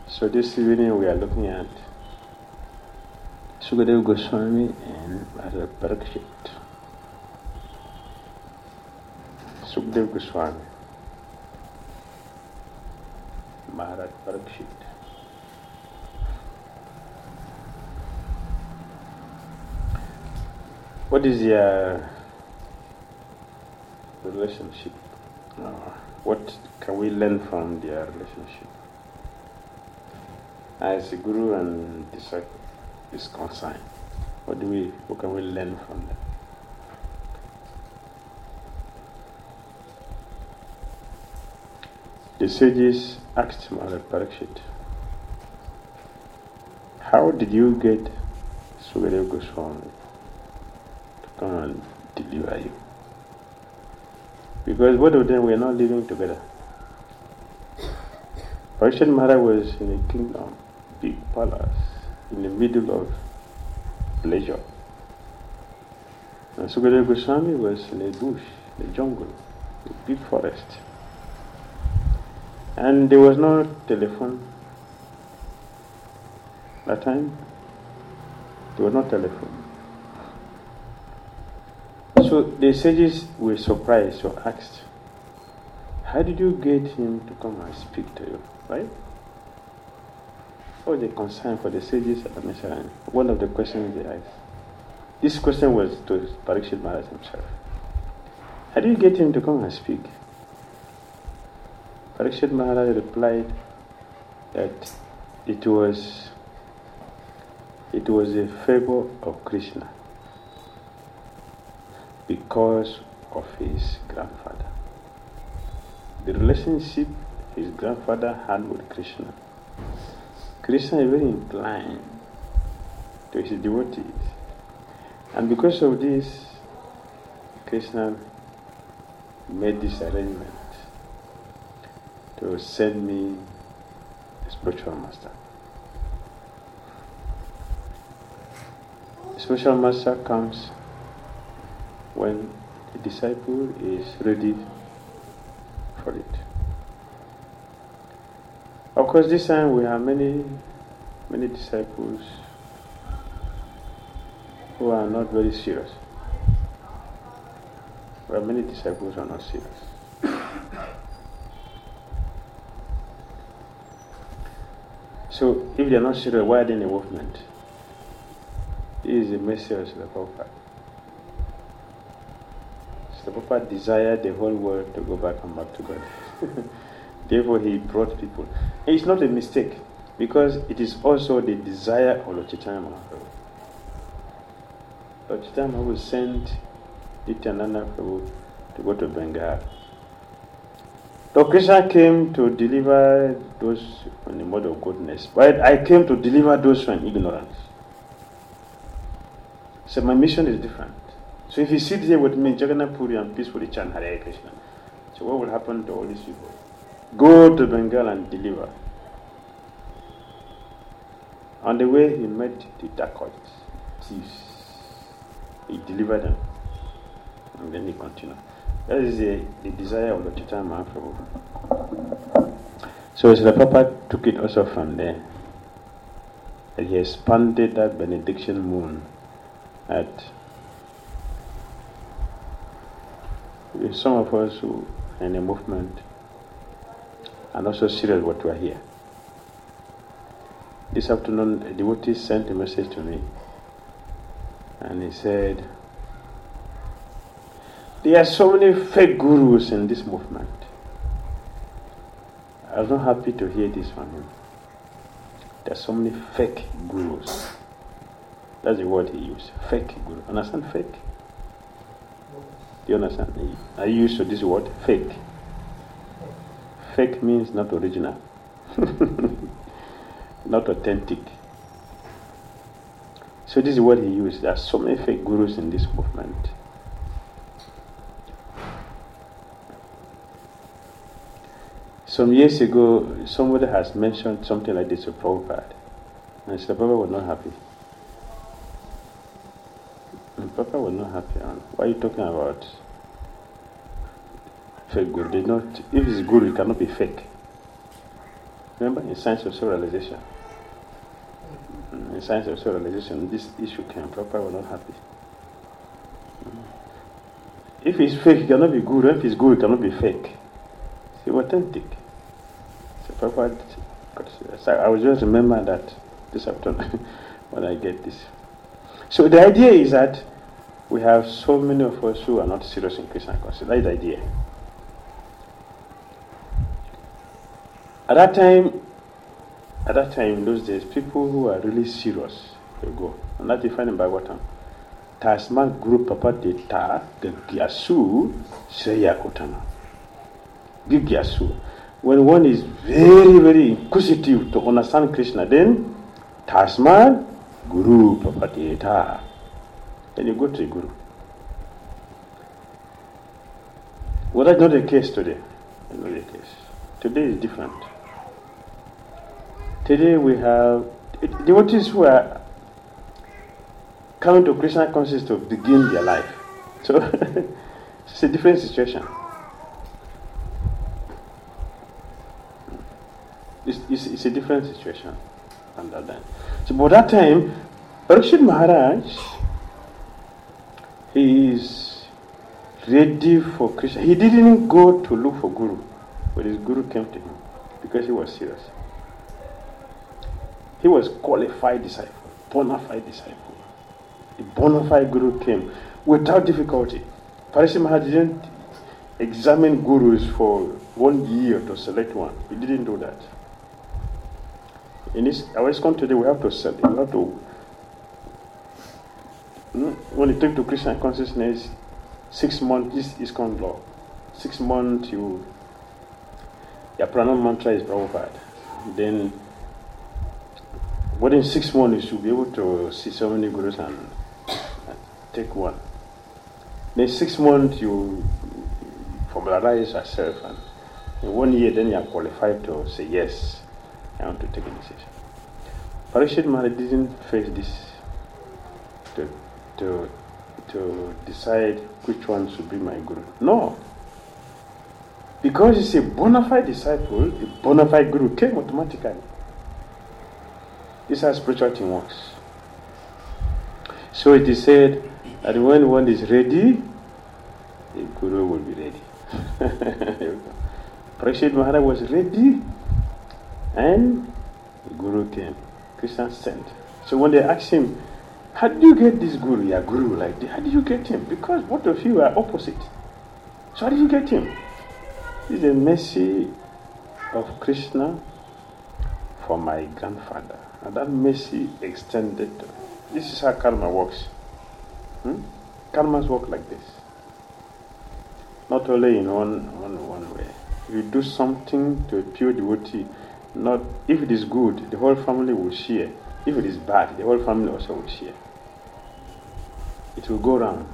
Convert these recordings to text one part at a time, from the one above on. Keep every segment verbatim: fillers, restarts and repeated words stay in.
So this evening we are looking at Sukadeva Goswami and Maharaj Parikshit. Sukadeva Goswami, Maharaj Parikshit. What is their relationship? Uh, what can we learn from their relationship? As a guru and disciple is concerned, what do we, what can we learn from them? The sages asked Maharaj Parikshit, how did you get Sukadeva Goswami to come and deliver you? Because both of them were not living together. Parikshit Maharaj was in a kingdom, big palace, in the middle of pleasure. And Sukadeva Goswami was in a bush, a jungle, a big forest. And there was no telephone that time. There was no telephone. So the sages were surprised, so asked, how did you get him to come and speak to you? Right? What was the concern for the sages at Mesharan? One of the questions they asked. This question was to Parikshit Maharaj himself. How do you get him to come and speak? Parikshit Maharaj replied that it was it was a favor of Krishna because of his grandfather. The relationship his grandfather had with Krishna. Krishna is very inclined to his devotees. And because of this, Krishna made this arrangement to send me a spiritual master. The spiritual master comes when the disciple is ready for it. Of course, this time we have many, many disciples who are not very serious. We have many disciples who are not serious. So, if they are not serious, why are they in a movement? This is the message of Srila Prabhupada. Srila Prabhupada desired the whole world to go back and back to God. Therefore, he brought people. And it's not a mistake, because it is also the desire of Lord Chaitanya Mahaprabhu. Lord Chaitanya Mahaprabhu sent Nityananda Prabhu to go to Bengal. Lord Krishna came to deliver those in the mode of goodness, but I came to deliver those from ignorance. So my mission is different. So if you sit here with me, Jagannath Puri, and peacefully chant Hare Krishna, so what will happen to all these people? Go to Bengal and deliver. On the way, he met the dacoits, thieves. He delivered them, and then he continued. That is the, the desire of Lord Chaitanya Mahaprabhu. So Srila Prabhupada took it also from there. And he expanded that benediction moon at some of us who are in a movement and also serious what we are here. This afternoon, a devotee sent a message to me, and he said, there are so many fake gurus in this movement. I was not happy to hear this from him. There are so many fake gurus. That's the word he used, fake guru. Understand fake? Do you understand? Are you used to this word, fake? Fake means not original, not authentic. So this is what he used. There are so many fake gurus in this movement. Some years ago, somebody has mentioned something like this to Prabhupada, and Srila Prabhupada was not happy. And Prabhupada was not happy. Why are you talking about fake guru? They not, if it's guru, it cannot be fake. Remember, in science of self-realization, in science of self-realization, this issue came. Prabhupada was not happy. If it's fake, it cannot be good. If it's good, it cannot be fake. It's authentic. So Prabhupada, so I will just remember that this afternoon when I get this. So the idea is that we have so many of us who are not serious in Krishna consciousness. That's the idea. At that time, at that time, in those days, people who are really serious, they go. And that you find in Bhagavatam. Tasma Guru Papa Deta Gagyasu Shreya Kotana. Gagyasu. When one is very, very inquisitive to understand Krishna, then Tasma Guru Papa Deta. Then you go to the Guru. Well, that's not the case today. That's not the case. Today is different. Today we have devotees who are coming to Krishna consciousness to begin their life. So it's a different situation. It's, it's, it's a different situation under that. So by that time, Parikshit Maharaj, he is ready for Krishna. He didn't go to look for Guru, but his Guru came to him because he was serious. He was qualified disciple, bona fide disciple. The bona fide Guru came without difficulty. Parikshit Maharaj didn't examine Gurus for one year to select one. He didn't do that. In this, our ISKCON today, we have to select. We have to. When you take to Krishna consciousness, six months is ISKCON law. Six months, you your pranam mantra is Prabhupada. Then, within six months, you should be able to see so many gurus and, and take one. Then six months, you formalize yourself, and in one year, then you are qualified to say yes. I want to take initiation. Parikshit Maharaj didn't face this to, to, to decide which one should be my guru. No. Because he's a bona fide disciple, a bona fide guru came automatically. This is how spiritual thing works. So it is said that when one is ready, the guru will be ready. Parikshit Maharaj was ready. And the Guru came. Krishna sent. So when they asked him, how did you get this Guru, your Guru like this? How did you get him? Because both of you are opposite. So how did you get him? This is the mercy of Krishna for my grandfather. And that mercy extended to. This is how karma works. Hmm? Karmas work like this. Not only in one, one, one way. If you do something to a pure devotee, not if it is good, the whole family will share. If it is bad, the whole family also will share. It will go round.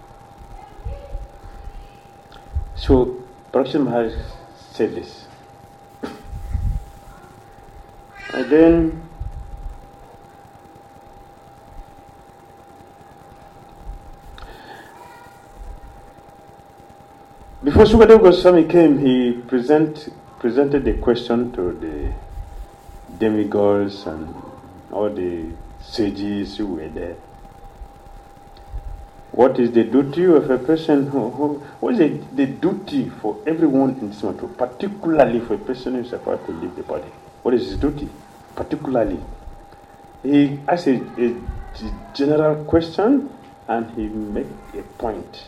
So Parikshit Maharaj said this. And then before Sukadeva Goswami came, he present, presented a question to the demigods and all the sages who were there. What is the duty of a person who, who what is the, the duty for everyone in this matter, particularly for a person who is about to leave the body? What is his duty? Particularly. He asked a, a general question and he made a point.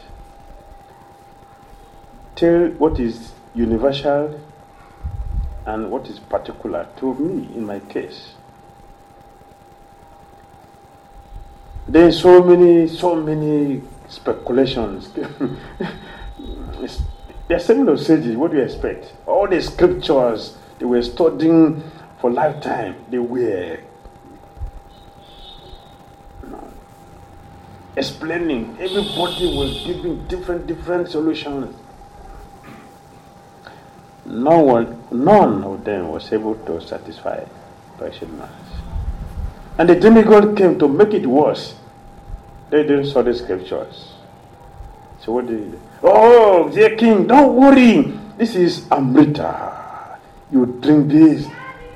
Tell what is universal and what is particular to me in my case. There are so many, so many speculations. There are several sages. What do you expect? All the scriptures they were studying for lifetime, they were explaining. Everybody was giving different, different solutions. No one, none of them was able to satisfy Parikshit Maharaj. And the demigod came to make it worse. They didn't saw the scriptures. So what did he do? Oh, dear king, don't worry. This is Amrita. You drink this,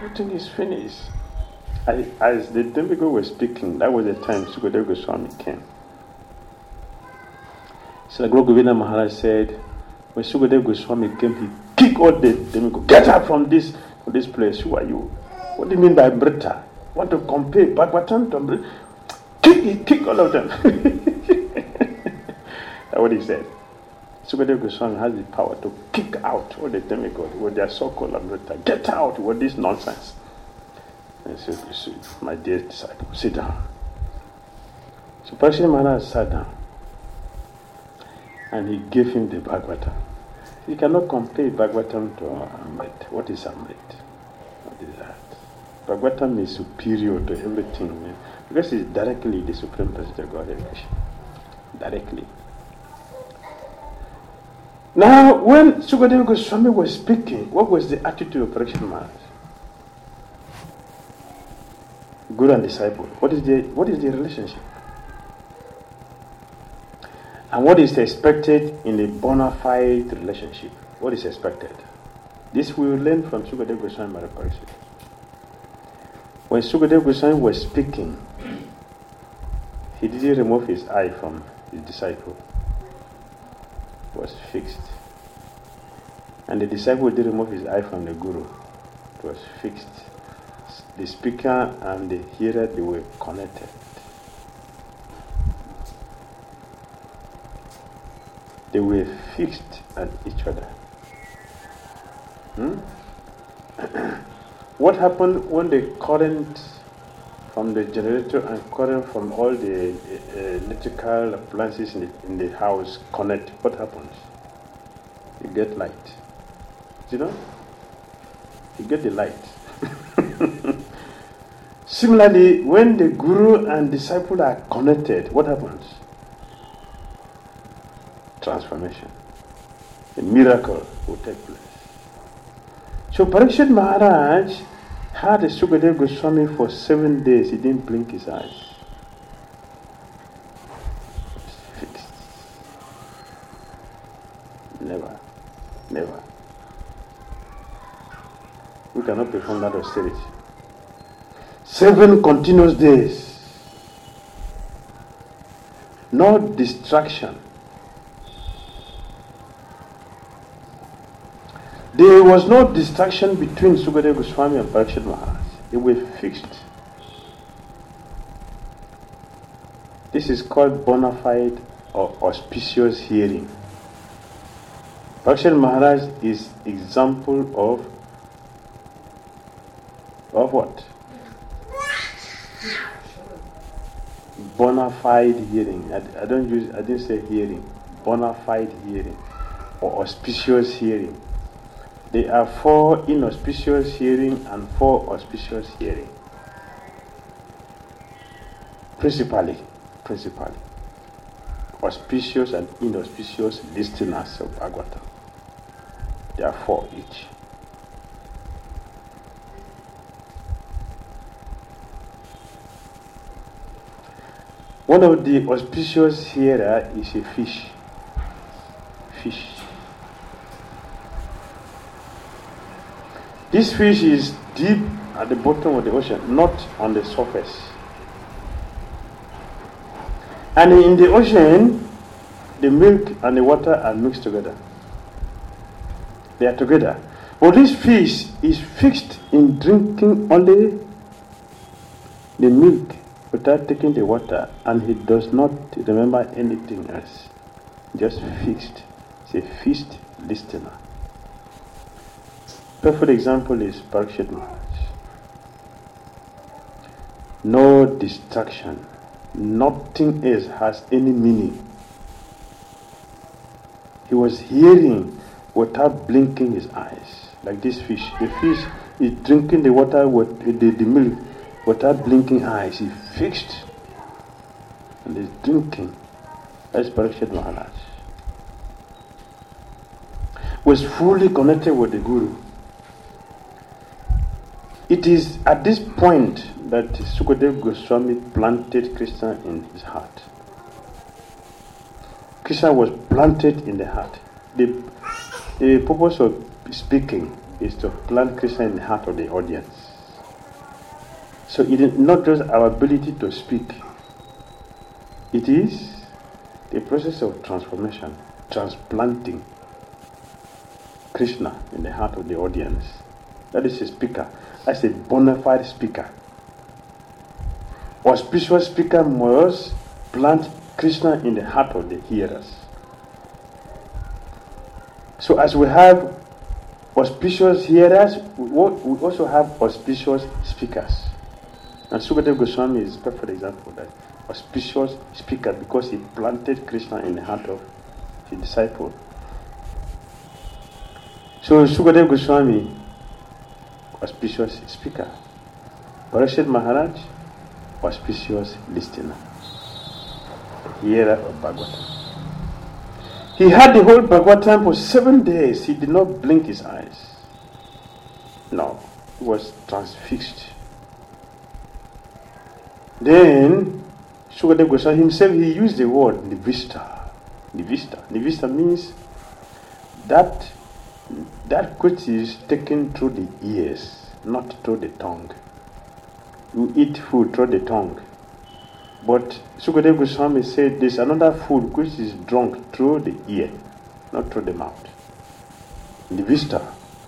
everything is finished. I, as the demigod was speaking, that was the time Sukadeva Goswami came. So Guru Govinda Maharaj said, when Sukadeva Goswami came, he kicked all the demigods. Get out from this, from this place. Who are you? What do you mean by Amrita? Want to compare Bhagavatam to Amrita? Kick, he kicked all of them. That's what he said. Sukadeva Goswami has the power to kick out all the demigods with their so-called Amrita. Get out with this nonsense. And he said, my dear disciple, sit down. So Parikshit Maharaj sat down and he gave him the Bhagavatam. You cannot compare Bhagavatam to Amrit. What is Amrit? What is that? Bhagavatam is superior to everything, yeah? Because it's directly the Supreme Personality of Godhead. Directly. Now, when Sukadeva Goswami was speaking, what was the attitude of Parikshit Maharaj? Guru and disciple. What is the what is the relationship? And what is expected in a bona fide relationship? What is expected? This we will learn from Sukadeva Goswami Maharaj Parikshit. When Sukadeva Goswami was speaking, he didn't remove his eye from his disciple. It was fixed. And the disciple didn't remove his eye from the Guru. It was fixed. The speaker and the hearer, they were connected. They were fixed at each other. Hmm? What happened when the current from the generator and current from all the uh, electrical appliances in the, in the house connect? What happens? You get light. You know? You get the light. Similarly, when the Guru and disciple are connected, what happens? Transformation. A miracle will take place. So Parikshit Maharaj had a Sukadeva Goswami for seven days. He didn't blink his eyes. Fixed. Never. Never. We cannot perform that austerity. Seven continuous days. No distraction. There was no distraction between Sukadeva Goswami and Parikshit Maharaj. They were fixed. This is called bona fide or auspicious hearing. Parikshit Maharaj is example of of what? Bona fide hearing. I, I don't use. I didn't say hearing. Bona fide hearing or auspicious hearing. There are four inauspicious hearing and four auspicious hearing. Principally, principally, auspicious and inauspicious listeners of Bhagavatam. There are four each. One of the auspicious hearer is a fish. Fish. This fish is deep at the bottom of the ocean, not on the surface. And in the ocean, the milk and the water are mixed together. They are together. But this fish is fixed in drinking only the milk without taking the water, and he does not remember anything else. Just fixed. It's a fixed listener. Perfect example is Parikshit Maharaj. No distraction. Nothing else has any meaning. He was hearing without blinking his eyes. Like this fish. The fish is drinking the water with the, the milk without blinking eyes. He fixed and is drinking. That's Parikshit Maharaj. Was fully connected with the Guru. It is at this point that Sukadeva Goswami planted Krishna in his heart. Krishna was planted in the heart. The, the purpose of speaking is to plant Krishna in the heart of the audience. So it is not just our ability to speak. It is the process of transformation, transplanting Krishna in the heart of the audience. That is a speaker. That's a bona fide speaker. Auspicious speaker must plant Krishna in the heart of the hearers. So as we have auspicious hearers, we also have auspicious speakers. And Sukadeva Goswami is a perfect example of that. Auspicious speaker, because he planted Krishna in the heart of his disciple. So Sukadeva Goswami, auspicious speaker. Parikshit Maharaj, auspicious listener, hearer of Bhagavatam. He had the whole Bhagavatam for seven days. He did not blink his eyes. No, he was transfixed. Then Sukadeva Goswami himself, he used the word nivista. Nivista. Nivista means that that which is taken through the ears, not through the tongue. You eat food through the tongue. But Sukadeva Goswami said there's another food which is drunk through the ear, not through the mouth. Nivista.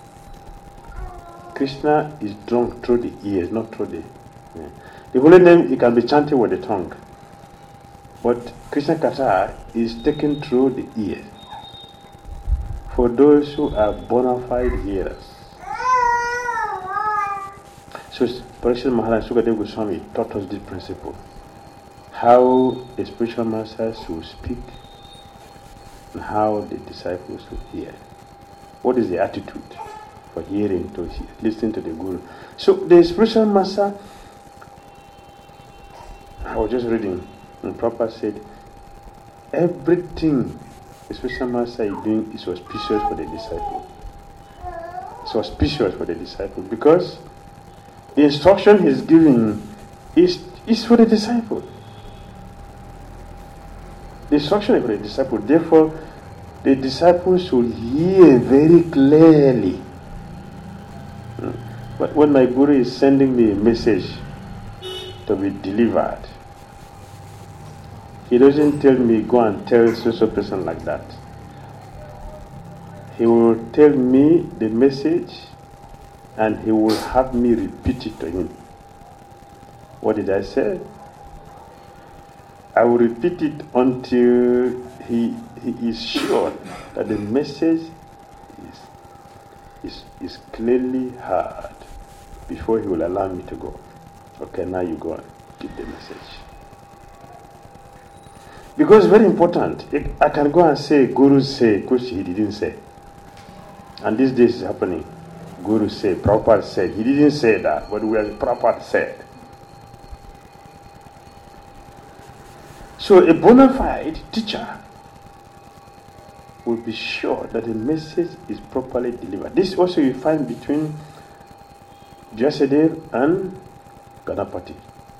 Krishna is drunk through the ears, not through the... Yeah. The holy name, it can be chanted with the tongue. But Krishna Katha is taken through the ear. For those who are bona fide hearers. So Parikshit Maharaj Sukadeva Goswami taught us this principle. How the spiritual masters should speak and how the disciples should hear. What is the attitude for hearing, to listen to the Guru? So the spiritual master, I was just reading, and Prabhupada said, everything the spiritual master is doing is auspicious for the disciple. It's auspicious for the disciple because the instruction he's giving is, is for the disciple. The instruction is for the disciple. Therefore, the disciple should hear very clearly. But when my Guru is sending me a message to be delivered, he doesn't tell me, go and tell such a person like that. He will tell me the message and he will have me repeat it to him. What did I say? I will repeat it until he, he is sure that the message is, is, is clearly heard before he will allow me to go. Okay, now you go and give the message. Because it's very important. I can go and say, Guru say, which he didn't say. And these days is happening. Guru say, Prabhupada said. He didn't say that, but we have Prabhupada said. So a bona fide teacher will be sure that the message is properly delivered. This also you find between Vyasadeva and Ganapati.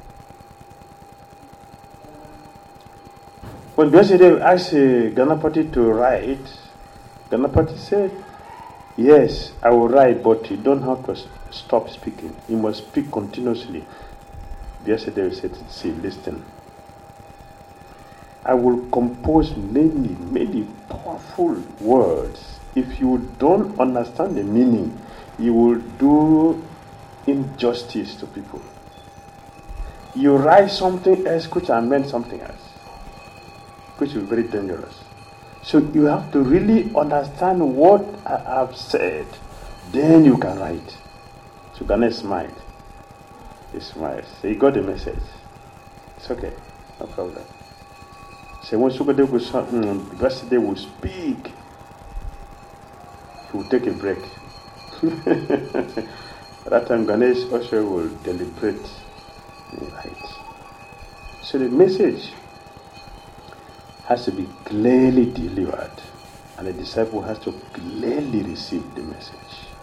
When Vyasadeva asked uh, Ganapati to write, Ganapati said, yes, I will write, but you don't have to stop speaking. You must speak continuously. Vyasadeva said, see, listen. I will compose many, many powerful words. If you don't understand the meaning, you will do injustice to people. You write something else which I meant something else, which is very dangerous. So you have to really understand what I have said. Then you can write. So Ganesh smiled. He smiled. So he got the message. It's okay. No problem. So when Sukadeva Goswami will speak, he will take a break. At that time Ganesh also will deliberate. Right. So the message has to be clearly delivered, and the disciple has to clearly receive the message.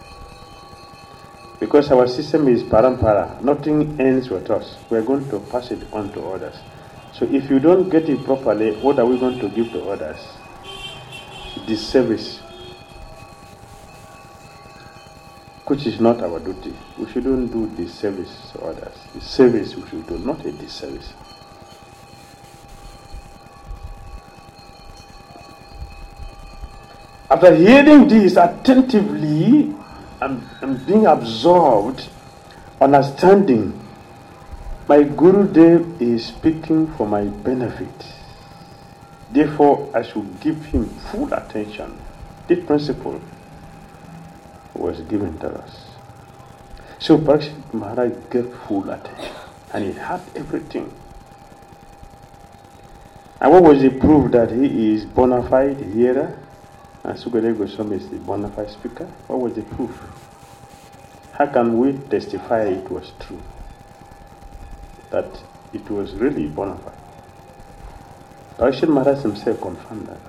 Because our system is parampara, nothing ends with us. We are going to pass it on to others. So if you don't get it properly, what are we going to give to others? Disservice. which is not our duty. We shouldn't do disservice to others. The service we should do, not a disservice. After hearing this attentively and, and being absorbed, understanding, my Gurudev is speaking for my benefit. Therefore, I should give him full attention. This principle was given to us. So Parikshit Maharaj gave full attention, and he had everything. And what was the proof that he is bona fide hearer and Sukadeva Goswami is the bona fide speaker? What was the proof? How can we testify it was true? That it was really bona fide? Parikshit Maharaj himself confirmed that.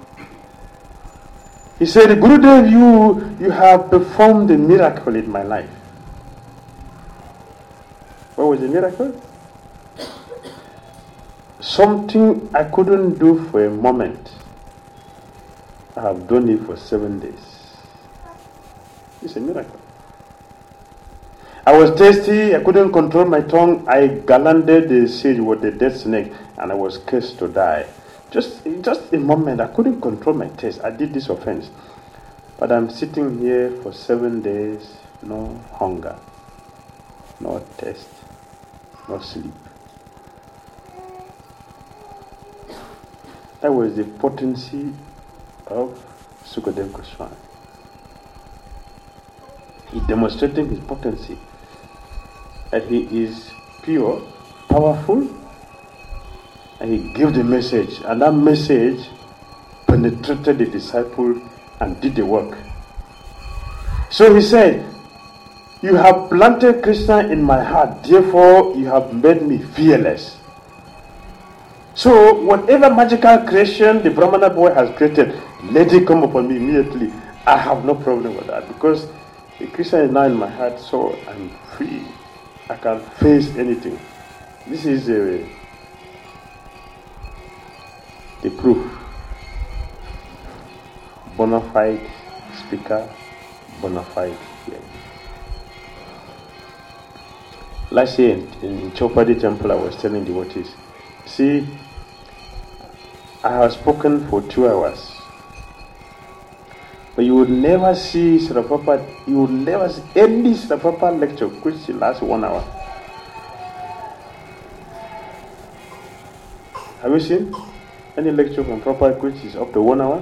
He said, Gurudev, you, you have performed a miracle in my life. What was the miracle? Something I couldn't do for a moment, I have done it for seven days. It's a miracle. I was thirsty, I couldn't control my tongue, I garlanded the sage with a dead snake, and I was cursed to die. Just, just a moment, I couldn't control my taste. I did this offense. But I'm sitting here for seven days, no hunger, no thirst, no sleep. That was the potency of Sukadeva Goswami. He demonstrated his potency, that he is pure, powerful, and he gave the message, and that message penetrated the disciple and did the work. So he said, you have planted Krishna in my heart, therefore you have made me fearless. So whatever magical creation the Brahmana boy has created, let it come upon me immediately. I have no problem with that, because the Krishna is now in my heart, so I'm free. I can face anything. This is a the proof. Bona fide speaker, bona fide hearer. Last year in, in Chopadi temple, I was telling devotees, see, I have spoken for two hours. But you would never see Srila Prabhupada, you would never see any Srila Prabhupada lecture which lasts one hour. Have you seen any lecture from Prabhupada which is up to one hour?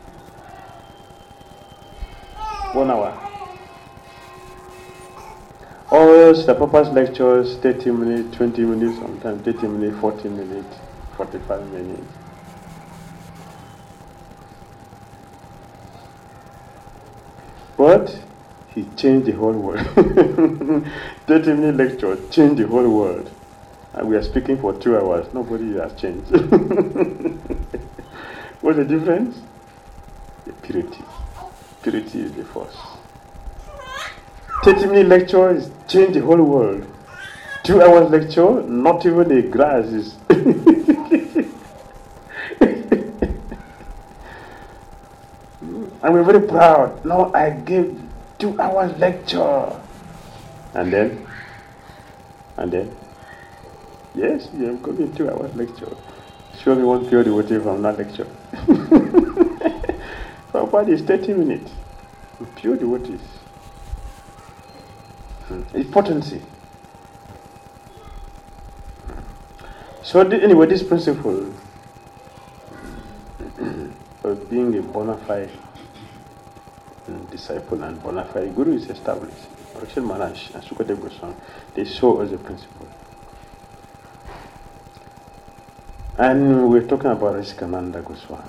One hour. All Srila Prabhupada's lectures, thirty minutes, twenty minutes, sometimes thirty minutes, forty minutes, forty-five minutes. But he changed the whole world. thirty minute lecture changed the whole world. And we are speaking for two hours. Nobody has changed. What's the difference? The purity. Purity is the force. thirty minute lecture is changed the whole world. Two hours lecture, not even the grass is. And we're very proud. No, I gave two hours lecture. And then? And then? Yes, you have given two hours lecture. Show me one pure devotee from that lecture. Prabhupada is thirty minutes. Pure devotees. It's potency. So anyway, this principle of being a bona fide disciple and bona fide guru is established. Parikshit Maharaj and Sukadeva Goswami, they show us the principle. And we're talking about Rasikananda Goswami.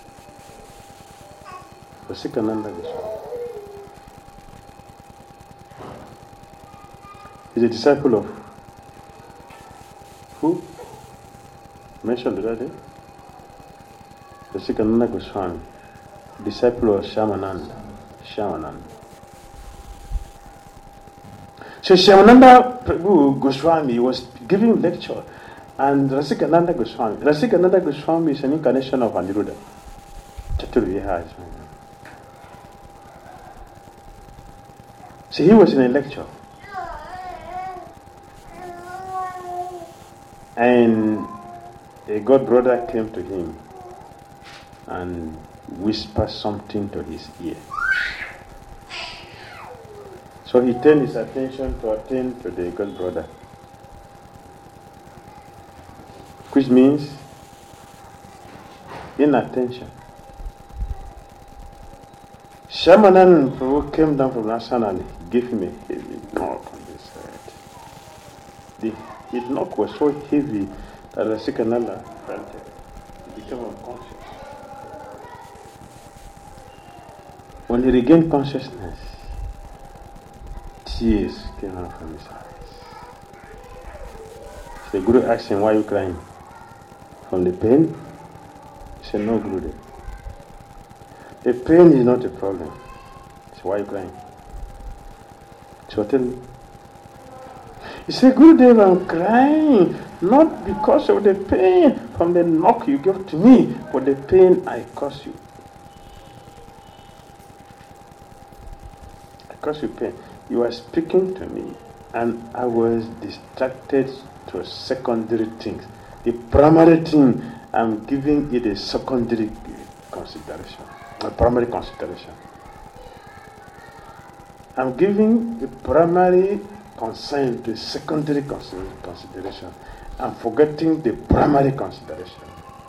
Rasikananda Goswami. He's a disciple of who? Mentioned the other day? Rasikananda Goswami, disciple of Shyamananda. Shyamananda. So Shyamananda Prabhu Goswami was giving lecture, and Rasikananda Goswami. Rasikananda Goswami is an incarnation of Aniruddha. Chaturviha. See, he was in a lecture. And a God brother came to him and whispered something to his ear. So he turned his attention to attend to the God brother. Which means inattention. Shamanan Prabhu came down from Assam and gave him a heavy knock on his head. The, the knock was so heavy that the Sikananda felt it. He became unconscious. When he regained consciousness, tears came out from his eyes. The Guru asked him, "Why are you crying? From the pain?" He said, "No, Gurudev. The pain is not a problem." He said, "Why are you crying?" So tell me. He said, "Gurudev, I'm crying not because of the pain from the knock you gave to me, but the pain I caused you. I caused you pain. You are speaking to me, and I was distracted to secondary things. The primary thing, I'm giving it a secondary consideration, a primary consideration. I'm giving the primary concern to secondary consideration. I'm forgetting the primary consideration.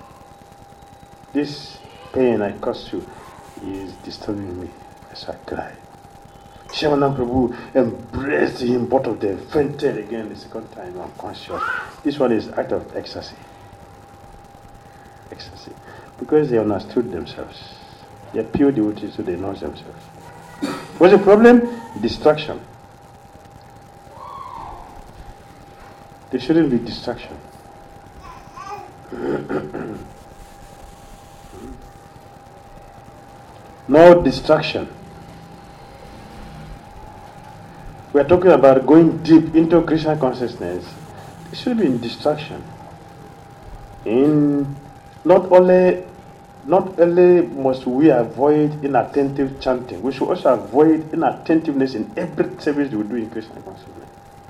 This pain I caused you is disturbing me." As I cried. Shyamananda Prabhu embraced him, both of them fainted again the second time, unconscious. This one is act of ecstasy. Ecstasy. Because they understood themselves. They are pure devotees, so they know themselves. What's the problem? Distraction. There shouldn't be distraction. No distraction. We are talking about going deep into Krishna consciousness. There should be distraction. In not only not only must we avoid inattentive chanting, we should also avoid inattentiveness in every service we do in Krishna consciousness.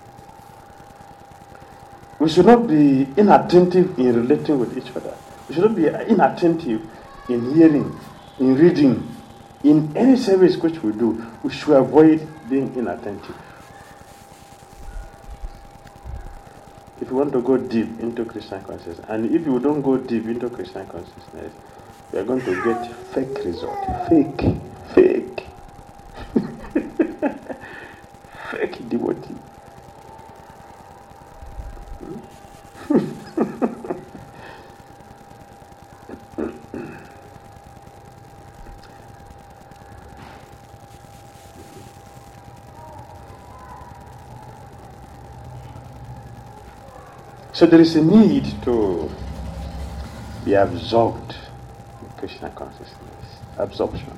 We should not be inattentive in relating with each other. We should not be inattentive in hearing, in reading, in any service which we do. We should avoid being inattentive. If you want to go deep into Krishna consciousness, and if you don't go deep into Krishna consciousness, you are going to get fake result. Fake. Fake. Fake devotee. So there is a need to be absorbed in Krishna consciousness. Absorption.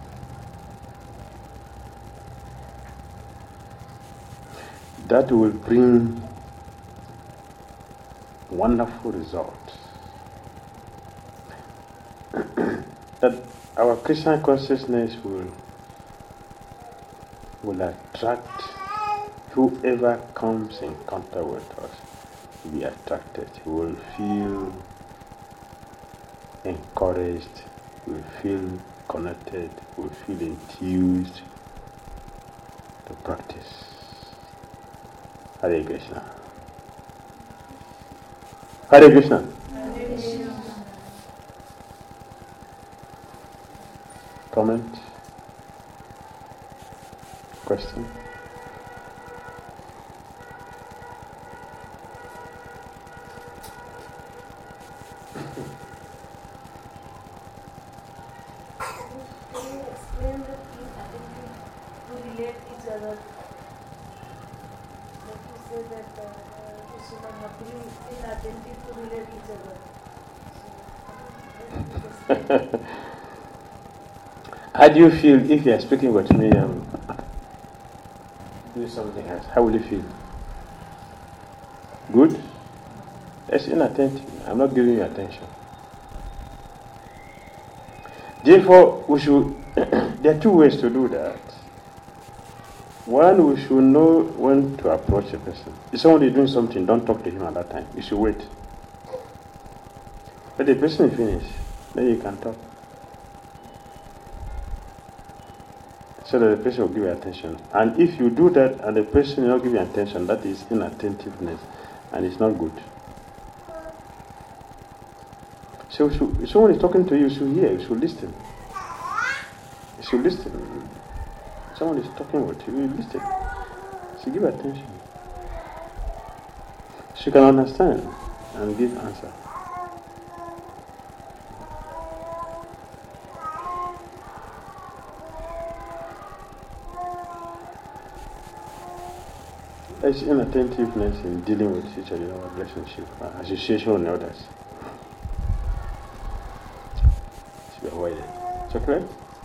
That will bring wonderful results. That our Krishna consciousness will will attract whoever comes in contact with us. Be attracted, he will feel encouraged, he will feel connected, he will feel enthused to practice. Hare Krishna. Hare Krishna. Hare Krishna. Comment? Question? How do you feel if you are speaking with me and do something else? How will you feel? Good? That's inattentive. I'm not giving you attention. Therefore, we should. There are two ways to do that. One, we should know when to approach a person. If someone is doing something, don't talk to him at that time. You should wait. Let the person finish, then you can talk. So that the person will give you attention. And if you do that and the person will not give you attention, that is inattentiveness, and it's not good. So if someone is talking to you, you should hear, you should listen. You should listen. Someone is talking with you, you listen. So give attention. So you can understand and give answer. There's inattentiveness in dealing with each other in our relationship, association and others. Should be avoided. Chocolate?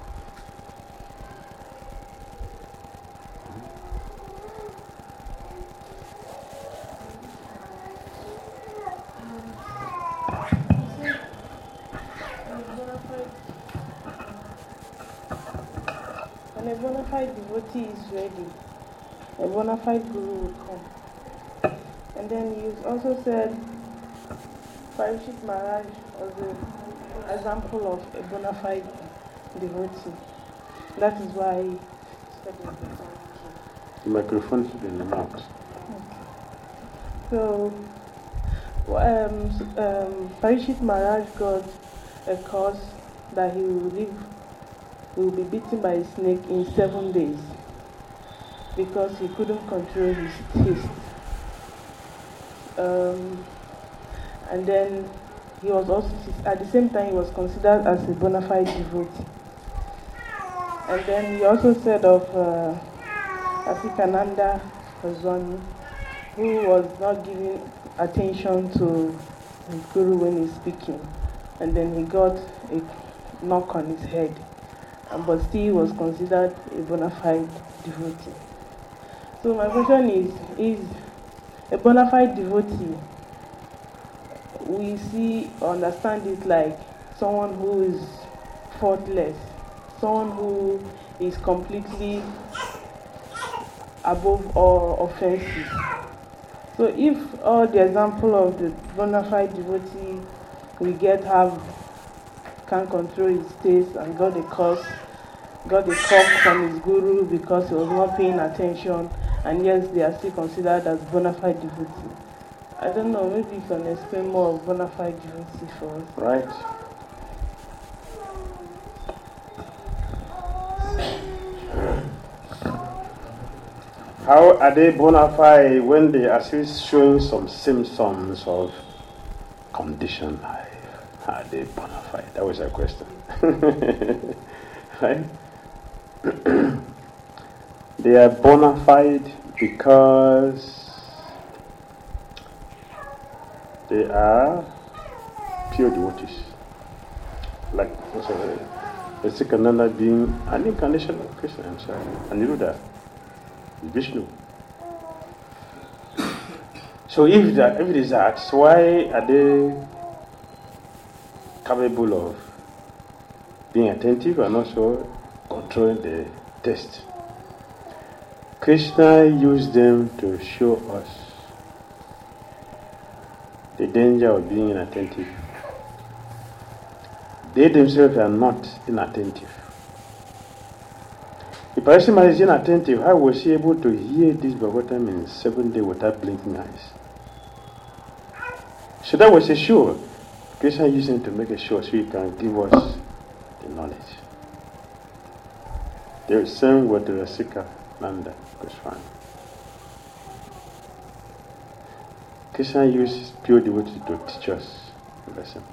When a bona fide devotee is ready, a bona fide guru will come. And then he also said, Parikshit Maharaj was an example of a bona fide devotee. That is why he studied the The microphone should be in the mouth. Okay. So, um, um, Parikshit Maharaj got a curse that he will live, he will be bitten by a snake in seven days. Because he couldn't control his taste. Um, and then he was also, at the same time, he was considered as a bona fide devotee. And then he also said of uh, Asikananda Goswami, who was not giving attention to his guru when he's speaking. And then he got a knock on his head. But still he was considered a bona fide devotee. So my question is, is a bona fide devotee, we see, understand it like someone who is faultless, someone who is completely above all offenses. So if all the example of the bona fide devotee we get have, can't control his taste and got a curse, got a cock from his guru because he was not paying attention, and yes, they are still considered as bona fide devotee. I don't know, maybe you can explain more of bona fide devotee for us. Right. How are they bona fide when they are still showing some symptoms of conditioned life? How are they bona fide? That was a question. Right? They are bona fide because they are pure devotees. Like, what's the Sikananda being an incarnation of Krishna himself. Aniruddha, Vishnu. So if that, if it is that, why are they capable of being attentive and also controlling the taste? Krishna used them to show us the danger of being inattentive. They themselves are not inattentive. If Parikshit Maharaj is inattentive, how was he able to hear this Bhagavatam in seven days without blinking eyes? So that was a show. Krishna used him to make a show so he can give us the knowledge. The same with the Rasika Nanda Goswami. Krishna used pure devotee to teach us the lesson.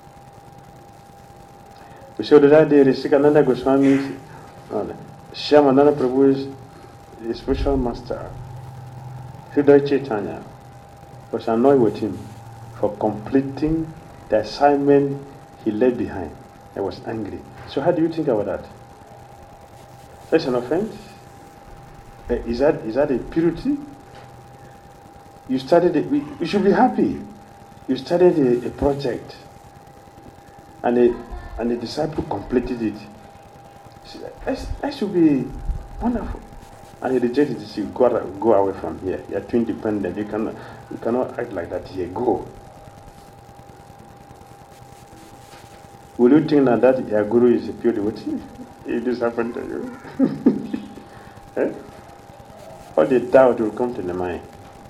We saw that day Rasika Nanda Goswami, no, Shyamananda Prabhu is a spiritual master. Hridaya Chaitanya was annoyed with him for completing the assignment he left behind. I was angry. So how do you think about that? That's an offense? Uh, is that is that a purity? You started it, you should be happy. You started a, a project and a, and a disciple completed it. That, that should be wonderful. and he rejects it. You go, go away from here. You're too independent. You cannot, you cannot act like that here. Go. Will you think that, that your guru is a pure devotee? If this happened to you, eh? All the doubt will come to the mind.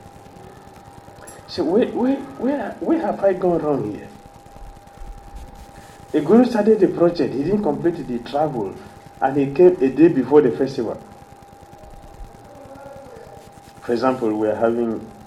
So where, where, where, where have I gone wrong here? The guru started the project. He didn't complete the travel, and he came a day before the festival. For example, we are having